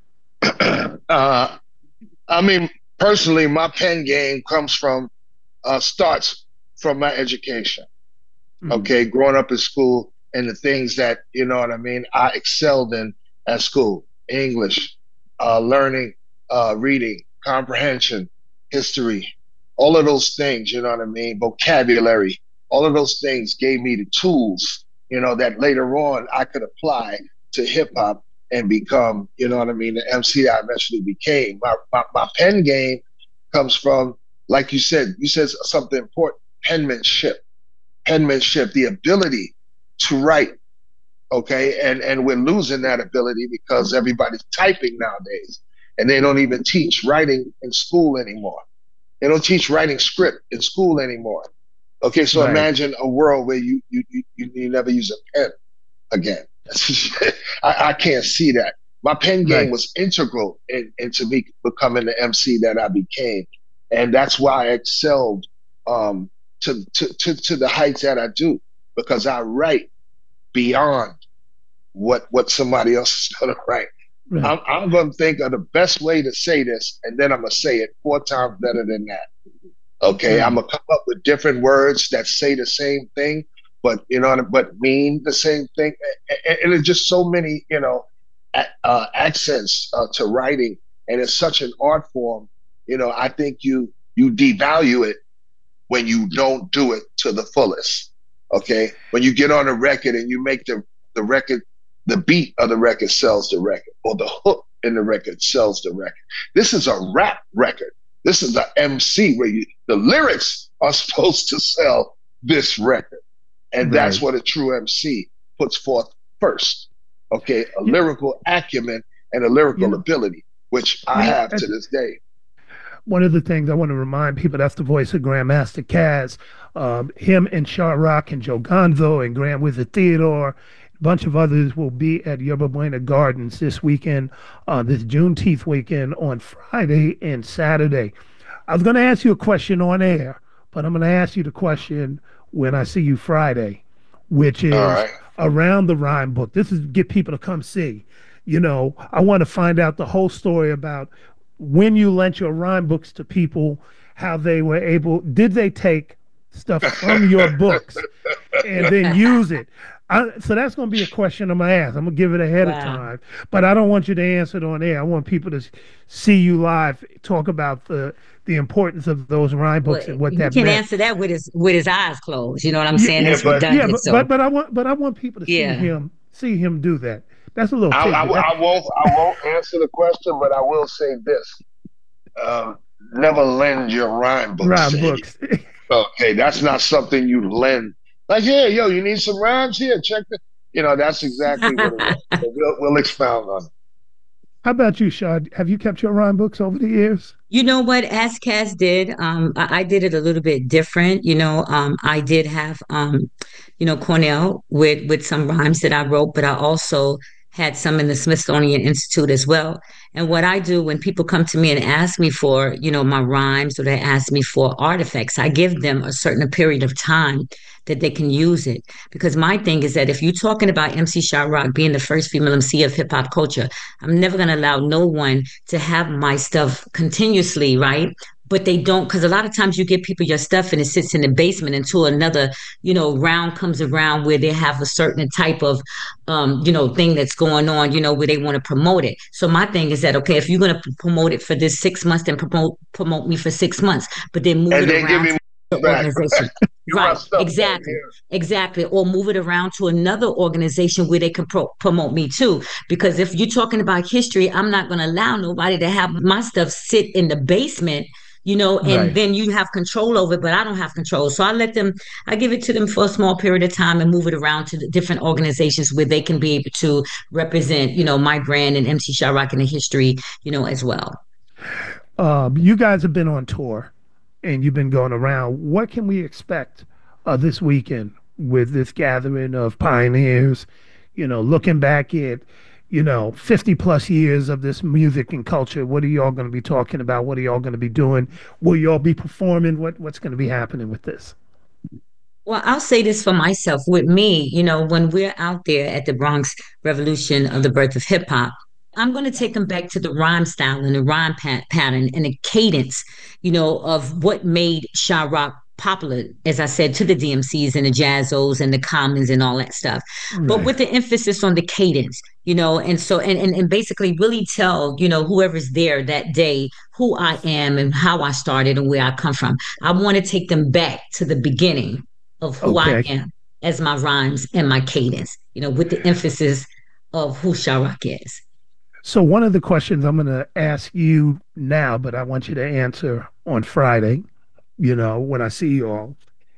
uh, I mean, personally, my pen game comes from, uh, starts from my education. Mm-hmm. Okay, growing up in school and the things that, you know what I mean, I excelled in at school: English, uh, learning, uh, reading, comprehension, history, all of those things, you know what I mean, vocabulary, all of those things gave me the tools, you know, that later on I could apply to hip hop and become, you know what I mean, the M C I eventually became. My, my, my pen game comes from, like you said, you said something important, penmanship, penmanship, the ability to write, okay? And, and we're losing that ability because everybody's typing nowadays, and they don't even teach writing in school anymore. They don't teach writing script in school anymore. Okay, so right. Imagine a world where you, you, you, you never use a pen again. I, I can't see that. My pen game right. was integral in, into me becoming the M C that I became. And that's why I excelled um, to, to, to, to the heights that I do, because I write beyond what, what somebody else is going to write. Right. I'm, I'm going to think of the best way to say this, and then I'm going to say it four times better than that. Okay, mm-hmm. I'm going to come up with different words that say the same thing, but you know, but mean the same thing, and, and it's just so many, you know, uh, accents uh, to writing, and it's such an art form. You know, I think you you devalue it when you don't do it to the fullest. Okay, when you get on a record and you make the the record, the beat of the record sells the record, or the hook in the record sells the record. This is a rap record. This is an M C where you, the lyrics are supposed to sell this record. And right. that's what a true M C puts forth first. Okay, a yeah. lyrical acumen and a lyrical yeah. ability, which I yeah. have to this day. One of the things I want to remind people, that's the voice of Grandmaster Caz. Um, him and Sha-Rock and Joe Gonzo and Grand Wizard Theodore, a bunch of others will be at Yerba Buena Gardens this weekend, uh, this Juneteenth weekend on Friday and Saturday. I was going to ask you a question on air, but I'm going to ask you the question when I see you Friday, which is right. around the rhyme book. This is get people to come see. You know, I want to find out the whole story about when you lent your rhyme books to people, how they were able, did they take stuff from your books and then use it? I, so that's going to be a question I'm going to ask. I'm going to give it ahead wow. of time, but I don't want you to answer it on air. I want people to see you live, talk about the the importance of those rhyme books well, and what that meant. He can answer that with his with his eyes closed. You know what I'm saying? Yeah, That's but, redundant. Yeah, but, so. but but I want but I want people to yeah. see him see him do that. That's a little. I, I, I won't I won't answer the question, but I will say this: um, never lend your rhyme books. Rhyme books. Okay, that's not something you lend. Like, yeah, yo, you need some rhymes here. Check the. You know, that's exactly what it was. So we'll, we'll expound on it. How about you, Shad? Have you kept your rhyme books over the years? You know what? As Caz did, um, I, I did it a little bit different. You know, um, I did have, um, you know, Cornell with with some rhymes that I wrote, but I also had some in the Smithsonian Institute as well. And what I do when people come to me and ask me for, you know, my rhymes, or they ask me for artifacts, I give them a certain period of time that they can use it. Because my thing is that if you're talking about M C Sha-Rock being the first female M C of hip hop culture, I'm never going to allow no one to have my stuff continuously, right? But they don't, because a lot of times you give people your stuff and it sits in the basement until another, you know, round comes around where they have a certain type of, um, you know, thing that's going on, you know, where they want to promote it. So my thing is that, okay, if you're going to promote it for this six months, then promote promote me for six months, but then move and it around to the organization. Right, exactly, exactly. Or move it around to another organization where they can pro- promote me too. Because if you're talking about history, I'm not going to allow nobody to have my stuff sit in the basement, you know, and right. then you have control over it, but I don't have control. So I let them, I give it to them for a small period of time and move it around to the different organizations where they can be able to represent, you know, my brand and M C Sha-Rock and the history, you know, as well. Um, you guys have been on tour and you've been going around. What can we expect uh, this weekend with this gathering of pioneers, You know, looking back at, you know, fifty plus years of this music and culture, what are y'all going to be talking about? What are y'all going to be doing? Will y'all be performing? What What's going to be happening with this? Well, I'll say this for myself. With me, you know, when we're out there at the Bronx Revolution of the birth of hip hop, I'm going to take them back to the rhyme style and the rhyme pat- pattern and the cadence, you know, of what made Sha-Rock popular, as I said, to the D M Cs and the Jazzos and the Commons and all that stuff. Right. But with the emphasis on the cadence, you know, and so, and, and, and basically really tell, you know, whoever's there that day who I am and how I started and where I come from. I want to take them back to the beginning of who okay. I am as my rhymes and my cadence, you know, with the emphasis of who Sha-Rock is. So one of the questions I'm going to ask you now, but I want you to answer on Friday, you know, when I see you all,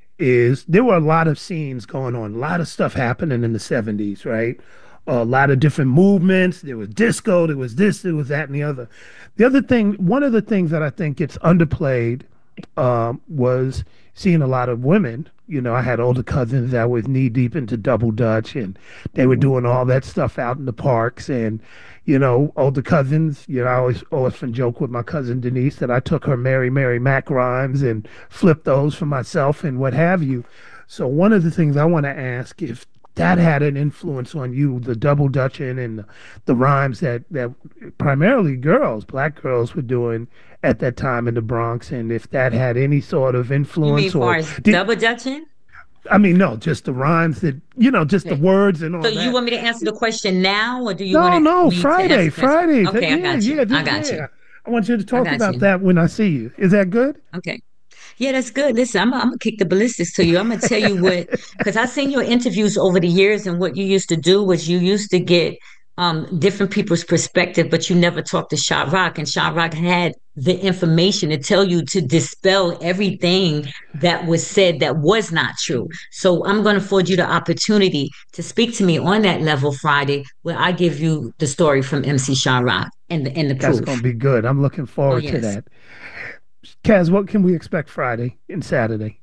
is there were a lot of scenes going on, a lot of stuff happening in the seventies, right? A lot of different movements. There was disco, there was this, there was that, and the other. The other thing, one of the things that I think gets underplayed um, was seeing a lot of women. You know, I had older cousins that was knee deep into double dutch, and they were doing all that stuff out in the parks. And, you know, older cousins, you know, I always often joke with my cousin Denise that I took her Mary Mary Mac rhymes and flipped those for myself and what have you. So one of the things I want to ask, if that had an influence on you, the double dutching and the, the rhymes that, that primarily girls, black girls were doing at that time in the Bronx, and if that had any sort of influence. You mean or as far as double dutching? I mean, no, just the rhymes that, you know, just okay. the words and all so that. So you want me to answer the question now, or do you no, want to? No, no, Friday, Friday. Okay, yeah, I got you. Yeah, I got yeah. you. I want you to talk about you. that when I see you. Is that good? Okay. Yeah, that's good. Listen, I'm, I'm gonna kick the ballistics to you. I'm gonna tell you what, because I've seen your interviews over the years, and what you used to do was you used to get um, different people's perspective, but you never talked to Sha-Rock, and Sha-Rock had the information to tell you to dispel everything that was said that was not true. So I'm going to afford you the opportunity to speak to me on that level Friday, where I give you the story from M C Sha-Rock and the, and the proof. That's going to be good. I'm looking forward oh, yes. to that. Kaz, what can we expect Friday and Saturday?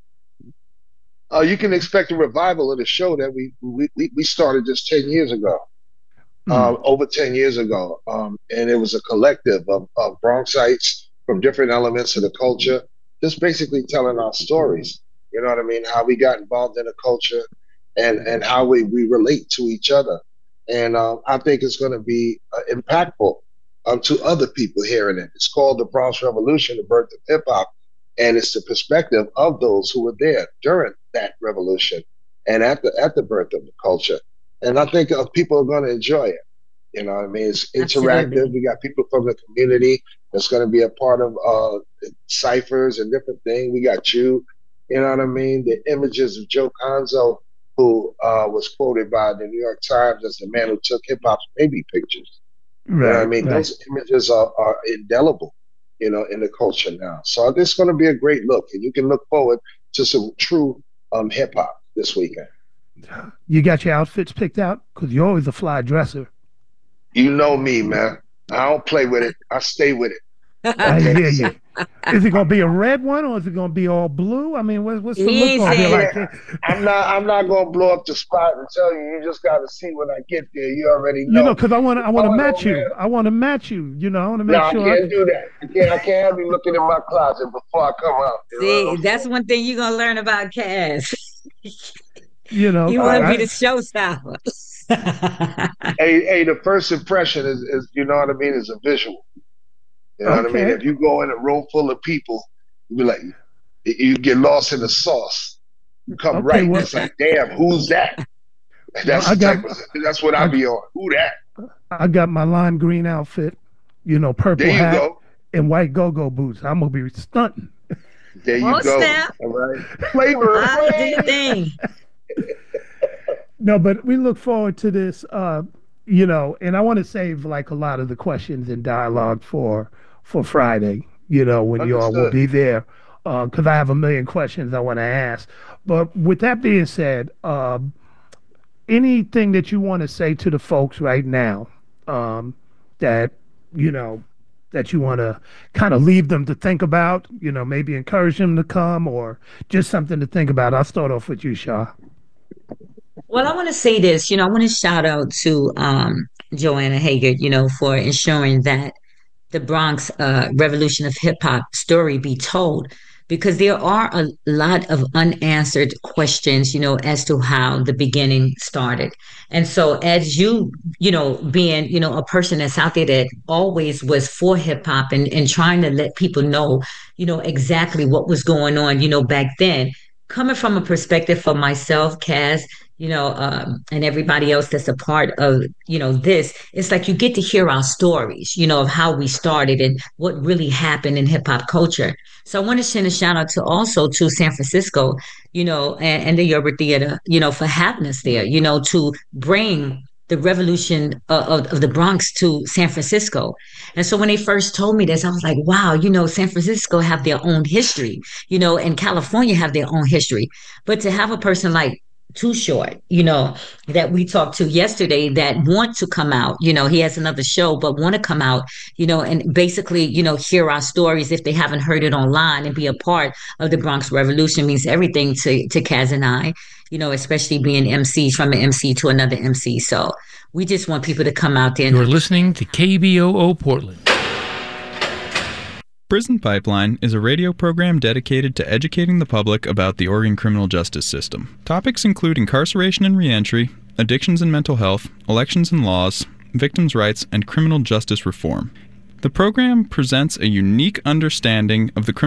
Uh, you can expect a revival of the show that we we, we started just ten years ago. Uh, over ten years ago. Um, and it was a collective of, of Bronxites from different elements of the culture, just basically telling our stories. You know what I mean? How we got involved in the culture and, and how we, we relate to each other. And uh, I think it's going to be uh, impactful um, to other people hearing it. It's called the Bronx Revolution, the birth of hip hop. And it's the perspective of those who were there during that revolution and at the, at the birth of the culture. And I think uh, people are going to enjoy it. You know what I mean? It's interactive. Absolutely. We got people from the community that's going to be a part of uh, ciphers and different things. We got you. You know what I mean? The images of Joe Conzo, who uh, was quoted by the New York Times as the man who took hip hop's baby pictures. Right, you know what I mean? Right. Those images are, are indelible, you know, in the culture now. So it's going to be a great look, and you can look forward to some true um, hip hop this weekend. You got your outfits picked out? Because you're always a fly dresser. You know me, man. I don't play with it. I stay with it. I hear you. Is it gonna be a red one, or is it gonna be all blue? I mean, what's, what's the look gonna be like? I'm not. I'm not gonna blow up the spot and tell you. You just gotta see when I get there. You already know. You know, because I want to. I want to match you. There. I want to match you. You know, I want to make no, sure. I can't I... do that. I can't. I can't have you looking in my closet before I come out. See, that's one thing you're gonna learn about Kaz. You know, you want to be the showstopper. hey, hey, the first impression is, is, you know what I mean, is a visual. You know okay. what I mean? If you go in a room full of people, you be like, you get lost in the sauce. You come okay, right, well, it's like, damn, who's that? That's I got, of, that's what I, I be on. Who that? I got my lime green outfit, you know, purple there you hat, go. and white go-go boots. I'm gonna be stunting. There you oh, go. Snap. All right. Flavor. I do your thing. No, but we look forward to this, uh, you know, and I want to save like a lot of the questions and dialogue for for Friday, you know, when you all will be there, because uh, I have a million questions I want to ask. But with that being said, uh, anything that you want to say to the folks right now um, that, you know, that you want to kind of leave them to think about, you know, maybe encourage them to come or just something to think about. I'll start off with you, Shaw. Well, I want to say this, you know, I want to shout out to um, Joanna Hager, you know, for ensuring that the Bronx uh, Revolution of Hip Hop story be told, because there are a lot of unanswered questions, you know, as to how the beginning started. And so as you, you know, being, you know, a person that's out there that always was for hip hop and, and trying to let people know, you know, exactly what was going on, you know, back then, coming from a perspective for myself, Kaz, you know, um, and everybody else that's a part of, you know, this, it's like you get to hear our stories, you know, of how we started and what really happened in hip hop culture. So I want to send a shout out to also to San Francisco, you know, and, and the Yerba Theater, you know, for having us there, you know, to bring the revolution of, of the Bronx to San Francisco. And so when they first told me this, I was like, wow, you know, San Francisco have their own history, you know, and California have their own history. But to have a person like Too Short, you know, that we talked to yesterday that want to come out, you know, he has another show, but want to come out, you know, and basically, you know, hear our stories if they haven't heard it online and be a part of the Bronx Revolution means everything to, to Kaz and I, you know, especially being M Cs from an M C to another M C. So we just want people to come out there. And- You're listening to K B O O Portland. Prison Pipeline is a radio program dedicated to educating the public about the Oregon criminal justice system. Topics include incarceration and reentry, addictions and mental health, elections and laws, victims' rights, and criminal justice reform. The program presents a unique understanding of the criminal